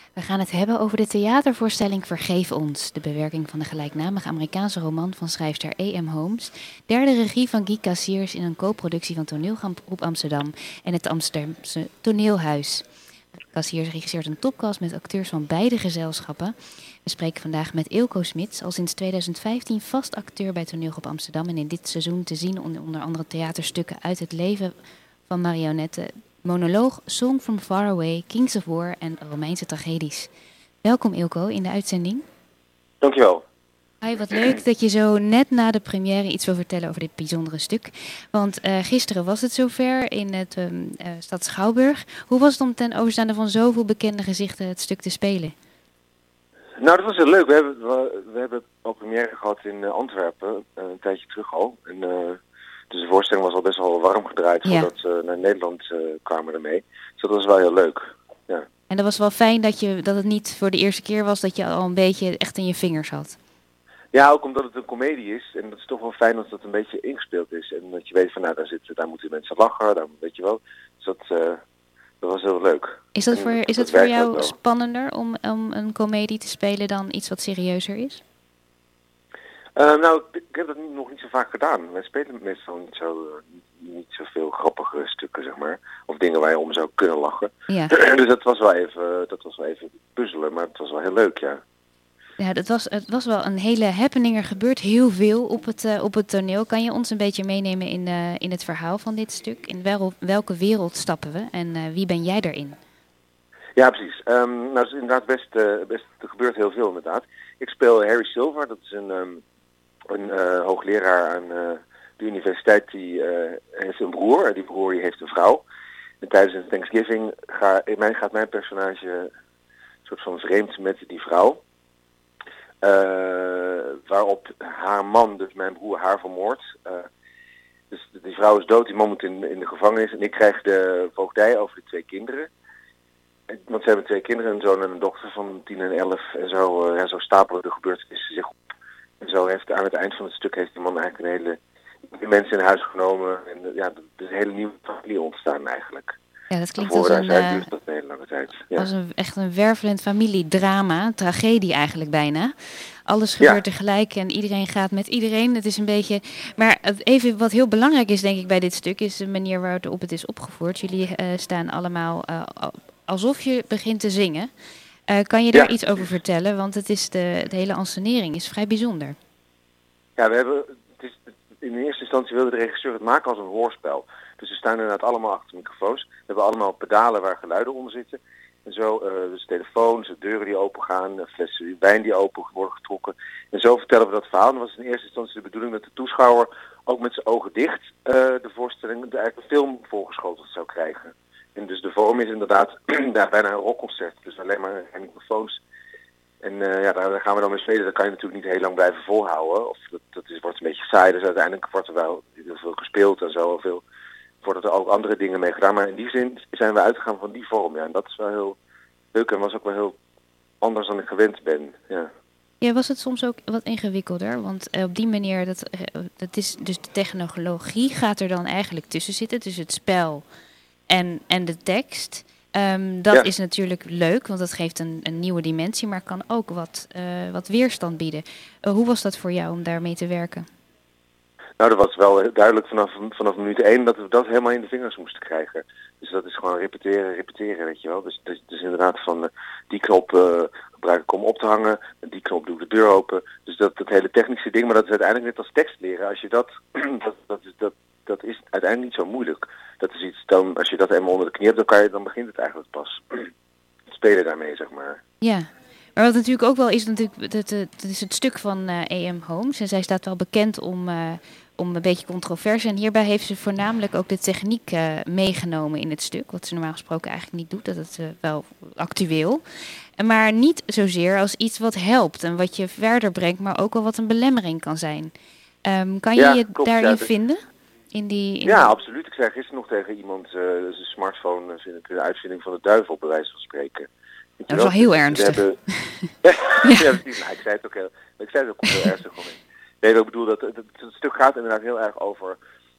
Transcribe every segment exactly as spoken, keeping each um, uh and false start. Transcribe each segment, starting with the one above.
We gaan het hebben over de theatervoorstelling Vergeef ons. De bewerking van de gelijknamige Amerikaanse roman van schrijfster E M Holmes. Derde regie van Guy Cassiers in een co-productie van Toneelgroep Amsterdam en het Amsterdamse Toneelhuis. Cassiers regisseert een topcast met acteurs van beide gezelschappen. We spreken vandaag met Eelco Smits, al sinds tweeduizend vijftien vast acteur bij Toneelgroep Amsterdam. En in dit seizoen te zien onder andere theaterstukken uit het leven van marionetten, monoloog, Song from Far Away, Kings of War en Romeinse tragedies. Welkom Eelco in de uitzending. Dankjewel. Hi, wat leuk dat je zo net na de première iets wil vertellen over dit bijzondere stuk. Want uh, gisteren was het zover in het um, uh, stad Schouwburg. Hoe was het om ten overstaande van zoveel bekende gezichten het stuk te spelen? Nou, dat was heel leuk. We hebben, we, we hebben al première gehad in uh, Antwerpen, uh, een tijdje terug al. En, uh, dus de voorstelling was al best wel warm gedraaid ja. voordat we naar Nederland uh, kwamen ermee. Dus dat was wel heel leuk. Ja. En dat was wel fijn dat, je, dat het niet voor de eerste keer was dat je al een beetje echt in je vingers had. Ja, ook omdat het een komedie is. En dat is toch wel fijn als dat een beetje ingespeeld is. En dat je weet van, nou, daar, zitten, daar moeten mensen lachen, daar, weet je wel. Dus dat, uh, dat was heel leuk. Is dat voor, en, is dat het voor jou wel. spannender om, om een komedie te spelen dan iets wat serieuzer is? Uh, nou, ik, ik heb dat nog niet zo vaak gedaan. Wij spelen meestal niet zo, uh, niet zoveel grappige stukken, zeg maar. Of dingen waar je om zou kunnen lachen. Ja. Dus dat was wel even, dat was wel even puzzelen, maar het was wel heel leuk, ja. Ja, dat was, het was wel een hele happening. Er gebeurt heel veel op het, uh, op het toneel. Kan je ons een beetje meenemen in, uh, in het verhaal van dit stuk? In wel, welke wereld stappen we en uh, wie ben jij daarin? Ja, precies. Um, nou, het is inderdaad best, uh, best, er gebeurt heel veel inderdaad. Ik speel Harry Silver, dat is een, um, een uh, hoogleraar aan uh, de universiteit. Die uh, heeft een broer en die broer die heeft een vrouw. En tijdens een Thanksgiving ga, mijn, gaat mijn personage een soort van vreemd met die vrouw. Uh, waarop haar man, dus mijn broer, haar vermoordt. Uh, dus die vrouw is dood, die man moet in, in de gevangenis. En ik krijg de voogdij over de twee kinderen. En, want ze hebben twee kinderen, een zoon en een dochter van tien en elf. En zo, uh, ja, zo stapelen de gebeurtenissen zich op. En zo heeft aan het eind van het stuk heeft die man eigenlijk een hele mensen in huis genomen. En uh, ja, er is een hele nieuwe familie ontstaan eigenlijk. Ja, dat klinkt als een, zijn, duurt dat een hele lange tijd. Ja. als een echt een wervelend familiedrama, tragedie eigenlijk bijna. Alles gebeurt ja. tegelijk en iedereen gaat met iedereen. Het is een beetje. Maar even wat heel belangrijk is, denk ik, bij dit stuk, is de manier waarop het is opgevoerd. Jullie uh, staan allemaal uh, alsof je begint te zingen. Uh, kan je daar ja. iets over vertellen? Want het is de, de hele ansenering is vrij bijzonder. Ja, we hebben. Het is, in eerste instantie wilde de regisseur het maken als een hoorspel. Dus we staan inderdaad allemaal achter microfoons. We hebben allemaal pedalen waar geluiden onder zitten. En zo, uh, dus telefoons, deuren die open gaan, flessen wijn die open worden getrokken. En zo vertellen we dat verhaal. En dat was in eerste instantie de bedoeling dat de toeschouwer ook met zijn ogen dicht uh, de voorstelling, de eigenlijk een film voorgeschoteld zou krijgen. En dus de vorm is inderdaad daar bijna een rockconcert. Dus alleen maar geen microfoons. En uh, ja, daar gaan we dan mee spelen. Dat kan je natuurlijk niet heel lang blijven volhouden. Of dat, dat is, wordt een beetje saai. Dus uiteindelijk wordt er wel heel veel gespeeld en zo. Veel, worden er ook andere dingen mee gedaan. Maar in die zin zijn we uitgegaan van die vorm. Ja. En dat is wel heel leuk en was ook wel heel anders dan ik gewend ben. Ja, ja was het soms ook wat ingewikkelder? Want uh, op die manier, dat, uh, dat is dus de technologie gaat er dan eigenlijk tussen zitten. Dus het spel en, en de tekst. Um, dat ja. is natuurlijk leuk, want dat geeft een, een nieuwe dimensie, maar kan ook wat, uh, wat weerstand bieden. Uh, hoe was dat voor jou om daarmee te werken? Nou, dat was wel duidelijk vanaf, vanaf minuut één dat we dat helemaal in de vingers moesten krijgen. Dus dat is gewoon repeteren, repeteren, weet je wel. Dus, dus, dus inderdaad van uh, die knop uh, gebruik ik om op te hangen, die knop doe ik de deur open. Dus dat, dat hele technische ding, maar dat is uiteindelijk net als tekst leren. Als je dat, dat, dat, dat, dat is uiteindelijk niet zo moeilijk. Dat is iets, dan, als je dat eenmaal onder de knie hebt, dan, kan je, dan begint het eigenlijk pas. Het spelen daarmee, zeg maar. Ja, maar wat natuurlijk ook wel is, natuurlijk, dat, dat is het stuk van uh, E M Holmes. En zij staat wel bekend om, uh, om een beetje controverse. En hierbij heeft ze voornamelijk ook de techniek uh, meegenomen in het stuk. Wat ze normaal gesproken eigenlijk niet doet. Dat is uh, wel actueel. Maar niet zozeer als iets wat helpt en wat je verder brengt, maar ook wel wat een belemmering kan zijn. Um, kan je ja, je klopt, daarin ja, dat... vinden? In die, in ja, die... absoluut. Ik zei gisteren nog tegen iemand, uh, zijn smartphone vind ik een uitvinding van de duivel, bij wijze van spreken. Dat is wel heel ernstig. Hebben... ja, ja, precies. Nou, ik zei het ook heel, ik zei het ook heel ernstig gewoon. Nee, ik bedoel dat het, het, het stuk gaat inderdaad heel erg over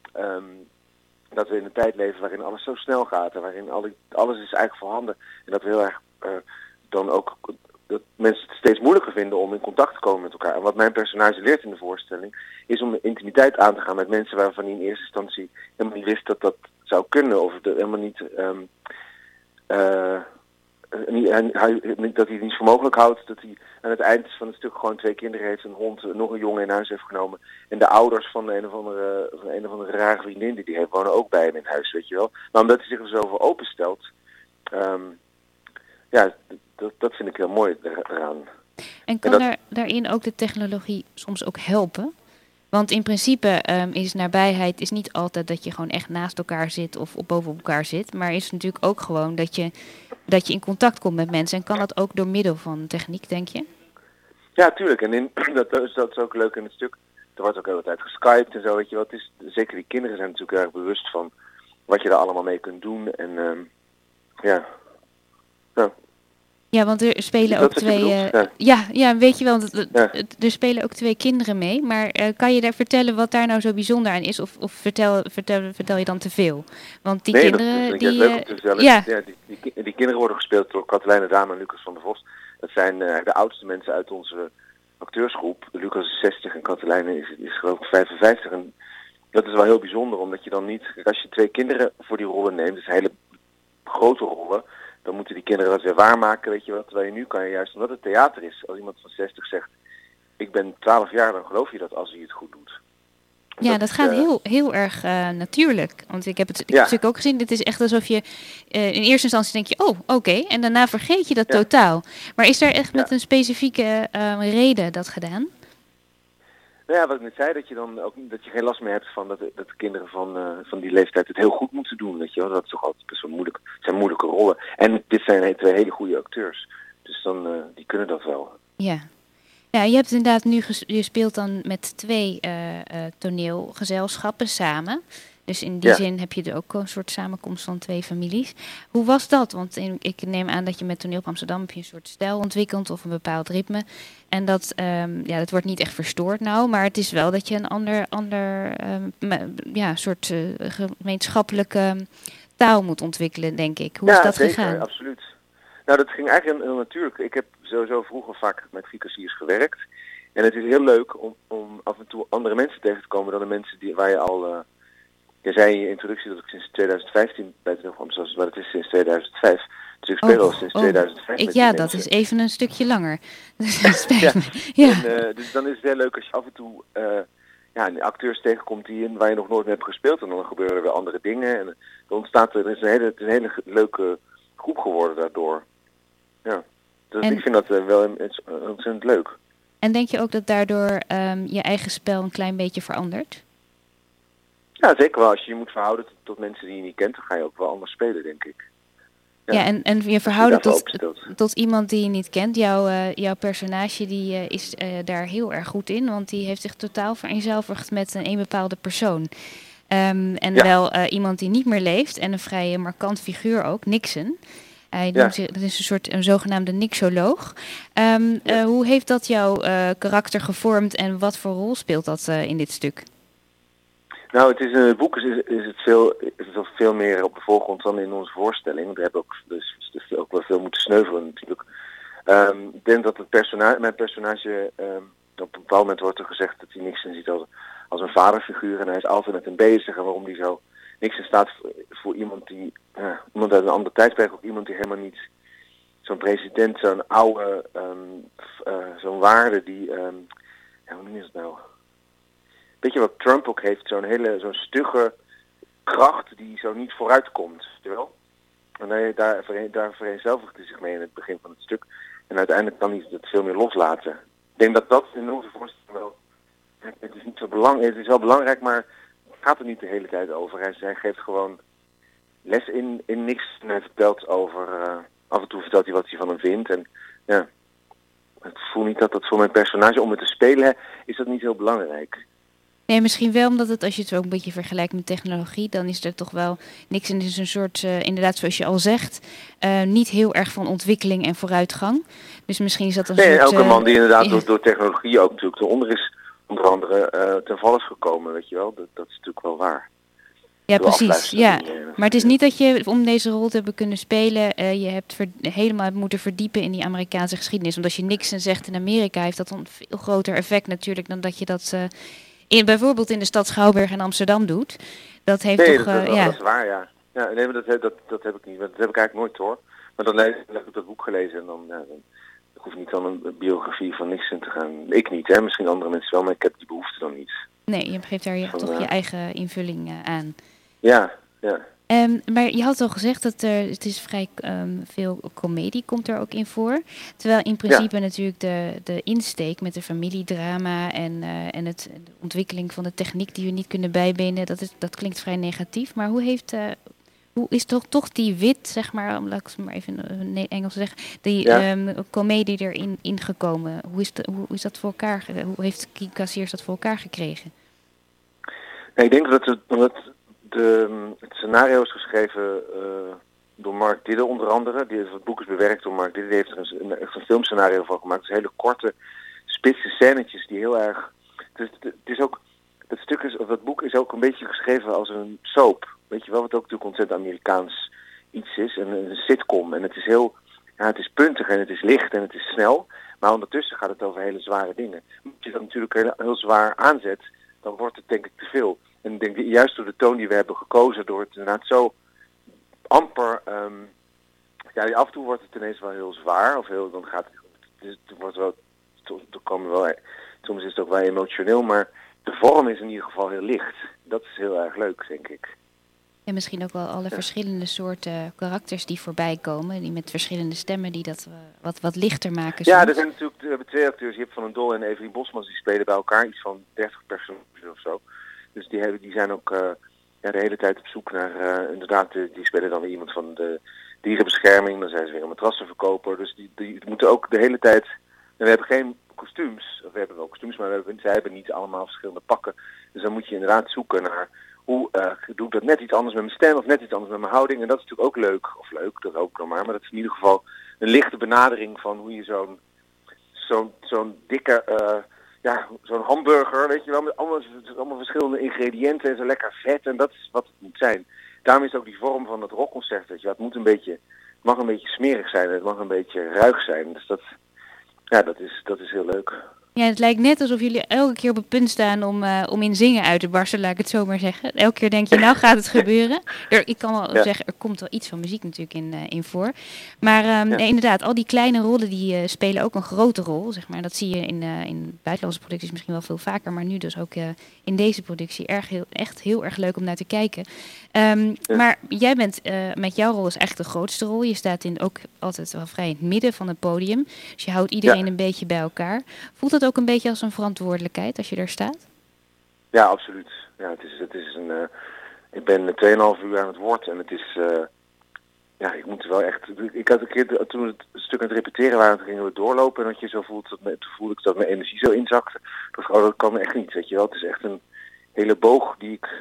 um, dat we in een tijd leven waarin alles zo snel gaat en waarin alle, alles is eigenlijk voorhanden en dat we heel erg uh, dan ook dat mensen het steeds moeilijker vinden om in contact te komen met elkaar. En wat mijn personage leert in de voorstelling is om intimiteit aan te gaan met mensen waarvan hij in eerste instantie helemaal niet wist dat dat zou kunnen. Of er helemaal niet, um, uh, niet hij, hij, dat hij het niet voor mogelijk houdt. Dat hij aan het eind van het stuk gewoon twee kinderen heeft, een hond, nog een jongen in huis heeft genomen. En de ouders van een of andere, van een of andere rare vriendin die hij heeft, wonen ook bij hem in huis, weet je wel. Maar omdat hij zich er zo voor openstelt, um, ja, dat, dat vind ik heel mooi eraan. En kan en dat, daar, daarin ook de technologie soms ook helpen? Want in principe um, is nabijheid is niet altijd dat je gewoon echt naast elkaar zit of op boven op elkaar zit. Maar is natuurlijk ook gewoon dat je, dat je in contact komt met mensen. En kan dat ook door middel van techniek, denk je? Ja, tuurlijk. En in, dat, dat is ook leuk in het stuk. Er wordt ook de hele tijd geskyped en zo, weet je wat. Is, zeker die kinderen zijn natuurlijk erg bewust van wat je er allemaal mee kunt doen. En um, ja... ja. Ja, want er spelen ook twee... Uh, ja. ja, ja, weet je wel, d- ja. er spelen ook twee kinderen mee. Maar uh, kan je daar vertellen wat daar nou zo bijzonder aan is? Of, of vertel, vertel, vertel je dan te veel? Want die nee, kinderen... dat is die, leuk om te vertellen. Ja. Ja, die, die, die kinderen worden gespeeld door Katelijne Dame en Lucas van der Vos. Dat zijn uh, de oudste mensen uit onze acteursgroep. Lucas is zestig en Katelijne is, is geloof ik vijfenvijftig. En dat is wel heel bijzonder, omdat je dan niet... Als je twee kinderen voor die rollen neemt, dat zijn hele grote rollen... Dan moeten die kinderen dat weer waarmaken, weet je wat. Terwijl je nu kan je juist, omdat het theater is, als iemand van zestig zegt, ik ben twaalf jaar, dan geloof je dat als hij het goed doet. Ja, dat, dat gaat uh, heel, heel erg uh, natuurlijk. Want ik heb het ik ja. stuk ook gezien. Dit is echt alsof je uh, in eerste instantie denk je, oh, oké. Okay, en daarna vergeet je dat ja. totaal. Maar is daar echt met ja. een specifieke uh, reden dat gedaan? Nou ja, wat ik net zei, dat je dan ook dat je geen last meer hebt van dat, dat de kinderen van, uh, van die leeftijd het heel goed moeten doen, weet je wel. Dat is toch altijd best wel moeilijk. Het zijn moeilijke rollen. En dit zijn twee hele goede acteurs. Dus dan, uh, die kunnen dat wel. Ja. Ja, je hebt inderdaad nu ges- je speelt dan met twee uh, uh, toneelgezelschappen samen. Dus in die ja. zin heb je er ook een soort samenkomst van twee families. Hoe was dat? Want in, ik neem aan dat je met Toneel op Amsterdam heb je een soort stijl ontwikkeld of een bepaald ritme. En dat, um, ja, dat wordt niet echt verstoord nou, maar het is wel dat je een ander, ander um, ja, soort uh, gemeenschappelijke taal moet ontwikkelen, denk ik. Hoe ja, is dat zeker, gegaan? Ja, absoluut. Nou, dat ging eigenlijk heel natuurlijk. Ik heb sowieso vroeger vaak met Guy Cassiers gewerkt. En het is heel leuk om, om af en toe andere mensen tegen te komen dan de mensen die, waar je al... Uh, Je zei in je introductie dat ik sinds twintig vijftien bij het Amsterdam was, maar het is sinds tweeduizend vijf. Dus ik speel oh, al sinds oh. tweeduizend vijf. Ik, ja, dat is even een stukje langer. ja. ja. En, uh, dus dan is het heel leuk als je af en toe uh, ja, acteurs tegenkomt die in, waar je nog nooit mee hebt gespeeld. En dan gebeuren er weer andere dingen. En er ontstaat er, er is een hele, het is een hele leuke groep geworden daardoor. Ja. Dus en, ik vind dat uh, wel ontzettend leuk. En denk je ook dat daardoor um, je eigen spel een klein beetje verandert? Ja, zeker wel. Als je je moet verhouden tot, tot mensen die je niet kent, dan ga je ook wel anders spelen, denk ik. Ja, ja en, en je verhouden je tot, tot iemand die je niet kent. Jouw, uh, jouw personage die, uh, is uh, daar heel erg goed in, want die heeft zich totaal vereenzelvigd met een, een bepaalde persoon. Um, en ja. wel uh, iemand die niet meer leeft en een vrij markant figuur ook, Nixon. Hij ja. zich, dat is een soort een zogenaamde nixoloog. Um, ja. uh, hoe heeft dat jouw uh, karakter gevormd en wat voor rol speelt dat uh, in dit stuk? Nou, het is in het boek is, is het veel, is het veel meer op de voorgrond dan in onze voorstelling. We hebben ook, dus, dus ook wel veel moeten sneuvelen natuurlijk. Um, ik denk dat het persona- mijn personage, um, op een bepaald moment wordt er gezegd dat hij Nixon ziet als, als een vaderfiguur. En hij is altijd met hem bezig en waarom hij zo... Nixon staat voor, voor iemand die, uh, iemand uit een ander tijdperk, ook iemand die helemaal niet... Zo'n president, zo'n oude, um, uh, zo'n waarde die... Um, ja, hoe noem je het nou... Weet je wat Trump ook heeft? Zo'n hele, zo'n stugge kracht die zo niet vooruit komt. Weet je wel? En hij, daar, daar vereenzelvigt hij zich mee in het begin van het stuk. En uiteindelijk kan hij het veel meer loslaten. Ik denk dat dat in onze voorstelling wel... Het is niet zo belangrijk, het is wel belangrijk, maar het gaat er niet de hele tijd over. Hij, hij geeft gewoon les in, in niks. En hij vertelt over... Uh, af en toe vertelt hij wat hij van hem vindt. En ja, ik voel niet dat dat voor mijn personage, om het te spelen, is dat niet heel belangrijk. Nee, misschien wel omdat het, als je het ook een beetje vergelijkt met technologie, dan is er toch wel niks. En het is een soort, uh, inderdaad zoals je al zegt, uh, niet heel erg van ontwikkeling en vooruitgang. Dus misschien is dat een nee, soort... Nee, elke man die inderdaad uh, door, door technologie ook natuurlijk eronder is, onder andere uh, ten val is gekomen, weet je wel. Dat, dat is natuurlijk wel waar. Ja, precies. Ja. Maar het is niet dat je om deze rol te hebben kunnen spelen, uh, je hebt ver- helemaal moeten verdiepen in die Amerikaanse geschiedenis. Want als je Nixon zegt in Amerika, heeft dat een veel groter effect natuurlijk dan dat je dat uh, in, bijvoorbeeld in de stad Schouwburg en Amsterdam doet. Dat heeft nee, toch... dat, Uh, dat, ja. dat is waar, ja. ja nee, maar dat, dat, dat heb ik niet. Dat heb ik eigenlijk nooit hoor. Maar dan, lees, dan heb ik dat boek gelezen en dan, ja, dan ik hoef niet dan een biografie van Nixon te gaan. Ik niet, hè. Misschien andere mensen wel, maar ik heb die behoefte dan niet. Nee, je geeft daar je, van, toch uh, je eigen invulling uh, aan. Ja, ja. Um, maar je had al gezegd dat er, het is vrij um, veel comedie komt er ook in voor. Terwijl in principe ja. natuurlijk de, de insteek met de familiedrama en, uh, en het, de ontwikkeling van de techniek die we niet kunnen bijbenen, dat, is, dat klinkt vrij negatief. Maar hoe heeft... Uh, Hoe is toch, toch die wit, zeg maar, laat ik het maar even in uh, Engels zeggen, die ja. um, comedie erin ingekomen? Hoe is, de, hoe is dat voor elkaar, hoe heeft Guy Cassiers dat voor elkaar gekregen? Nee, ik denk dat het, dat de, het scenario is geschreven uh, door Mark Didde onder andere. Die, het boek is bewerkt door Mark Didde, die heeft er een, een, echt een filmscenario van gemaakt. Het is hele korte, spitse scènetjes die heel erg... Het is, het is ook, dat, stuk is, of dat boek is ook een beetje geschreven als een soap. Weet je wel, wat ook natuurlijk ontzettend Amerikaans iets is. Een, een sitcom. En het is heel, ja, het is puntig en het is licht en het is snel. Maar ondertussen gaat het over hele zware dingen. Als je dat natuurlijk heel, heel zwaar aanzet, dan wordt het denk ik te veel. En ik denk juist door de toon die we hebben gekozen, door het inderdaad zo amper... Um, ja, af en toe wordt het ineens wel heel zwaar. Of heel, dan gaat het, het wordt wel, er komen wel, soms is het ook wel emotioneel, maar de vorm is in ieder geval heel licht. Dat is heel erg leuk, denk ik. En misschien ook wel alle ja. verschillende soorten karakters die voorbij komen, die met verschillende stemmen die dat uh, wat, wat lichter maken. Ja, soms. er zijn natuurlijk we hebben twee acteurs, Jip van den Dol en Evelien Bosmans, die spelen bij elkaar iets van dertig personages of zo. Dus die, hebben, die zijn ook uh, ja, de hele tijd op zoek naar, uh, inderdaad, die, die spelen dan weer iemand van de dierenbescherming, dan zijn ze weer een matrassenverkoper. Dus die, die moeten ook de hele tijd, en we hebben geen kostuums, of we hebben wel kostuums, maar we hebben, zij hebben niet allemaal verschillende pakken. Dus dan moet je inderdaad zoeken naar... Hoe uh, doe ik dat net iets anders met mijn stem of net iets anders met mijn houding. En dat is natuurlijk ook leuk. Of leuk, dat ook nog maar. Maar dat is in ieder geval een lichte benadering van hoe je zo'n zo'n zo'n dikke, uh, ja, zo'n hamburger, weet je wel, met allemaal, allemaal verschillende ingrediënten en zo lekker vet. En dat is wat het moet zijn. Daarom is ook die vorm van het rockconcert, weet je wel. Het moet een beetje, het mag een beetje smerig zijn. Het mag een beetje ruig zijn. Dus dat, ja, dat is, dat is heel leuk. Ja, het lijkt net alsof jullie elke keer op het punt staan om, uh, om in zingen uit te barsten, laat ik het zo maar zeggen. Elke keer denk je, nou gaat het gebeuren. Er, ik kan wel ja. zeggen, er komt wel iets van muziek natuurlijk in, uh, in voor. Maar um, ja. nee, inderdaad, al die kleine rollen die uh, spelen ook een grote rol, zeg maar. Dat zie je in, uh, in buitenlandse producties misschien wel veel vaker, maar nu dus ook uh, in deze productie erg heel, echt heel erg leuk om naar te kijken. Um, ja. Maar jij bent, uh, met jouw rol is echt de grootste rol. Je staat in, ook altijd wel vrij in het midden van het podium. Dus je houdt iedereen ja. een beetje bij elkaar. Voelt dat ook een beetje als een verantwoordelijkheid als je daar staat? Ja, absoluut. Ja, het is, het is een, uh, ik ben twee en een half uur aan het woord en het is, uh, ja, ik moet wel echt, ik had een keer, toen we het stuk aan het repeteren waren, toen gingen we doorlopen en dat je zo voelt, dat me, toen voelde ik dat mijn energie zo inzakte. Dat, oh, dat kan echt niet, weet je wel. Het is echt een hele boog die ik,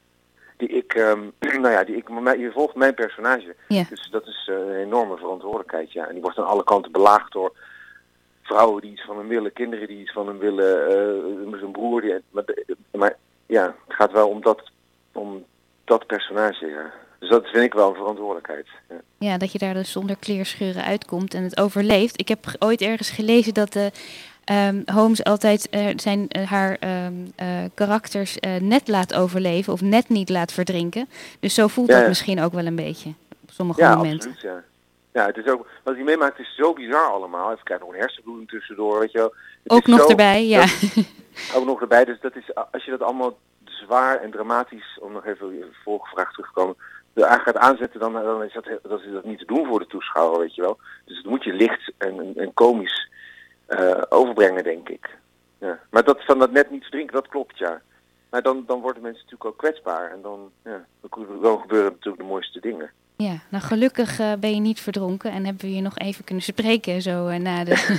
die ik, um, nou ja, die ik, maar je volgt mijn personage. Ja. Dus dat is uh, een enorme verantwoordelijkheid, ja. En die wordt aan alle kanten belaagd door vrouwen die iets van hem willen, kinderen die iets van hem willen, uh, zijn broer. Die, maar, maar ja, het gaat wel om dat, om dat personage, ja. Dus dat vind ik wel een verantwoordelijkheid. Ja, ja, dat je daar dus zonder kleerscheuren uitkomt en het overleeft. Ik heb ooit ergens gelezen dat de um, Holmes altijd uh, zijn, uh, haar um, uh, karakters uh, net laat overleven of net niet laat verdrinken. Dus zo voelt ja, dat ja. misschien ook wel een beetje op sommige ja, momenten. Absoluut, ja, ja. Het is ook, wat hij meemaakt is zo bizar allemaal. Even kijken, nog een hersenbloeding tussendoor, weet je wel. Het ook nog zo, erbij, ja. Dat, ook nog erbij, dus dat is, als je dat allemaal zwaar en dramatisch, om nog even de vorige vraag terug te komen, gaat aanzetten, dan, dan is, dat, dat is dat niet te doen voor de toeschouwer, weet je wel. Dus dat moet je licht en, en, en komisch uh, overbrengen, denk ik. Ja. Maar dat van dat net niet verdrinken, dat klopt, ja. Maar dan, dan worden mensen natuurlijk ook kwetsbaar en dan, ja, dan gebeuren natuurlijk de mooiste dingen. Ja, nou gelukkig uh, ben je niet verdronken en hebben we je nog even kunnen spreken zo uh, na de,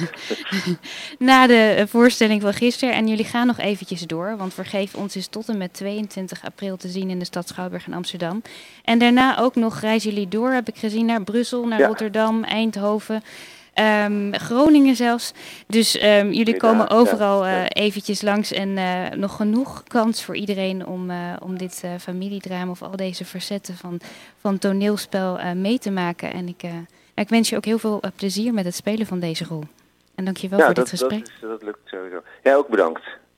na de uh, voorstelling van gisteren. En jullie gaan nog eventjes door, want Vergeef ons is tot en met tweeëntwintig april te zien in de stad Schouwburg in Amsterdam. En daarna ook nog reizen jullie door, heb ik gezien, naar Brussel, naar ja. Rotterdam, Eindhoven. Um, Groningen zelfs. Dus um, jullie Breda, komen overal ja, uh, ja. eventjes langs. En uh, nog genoeg kans voor iedereen om, uh, om dit uh, familiedrama of al deze facetten van, van toneelspel uh, mee te maken. En ik, uh, ik wens je ook heel veel uh, plezier met het spelen van deze rol. En dank je wel ja, voor dat, dit gesprek. Dat, is, dat lukt sowieso. Jij ook bedankt.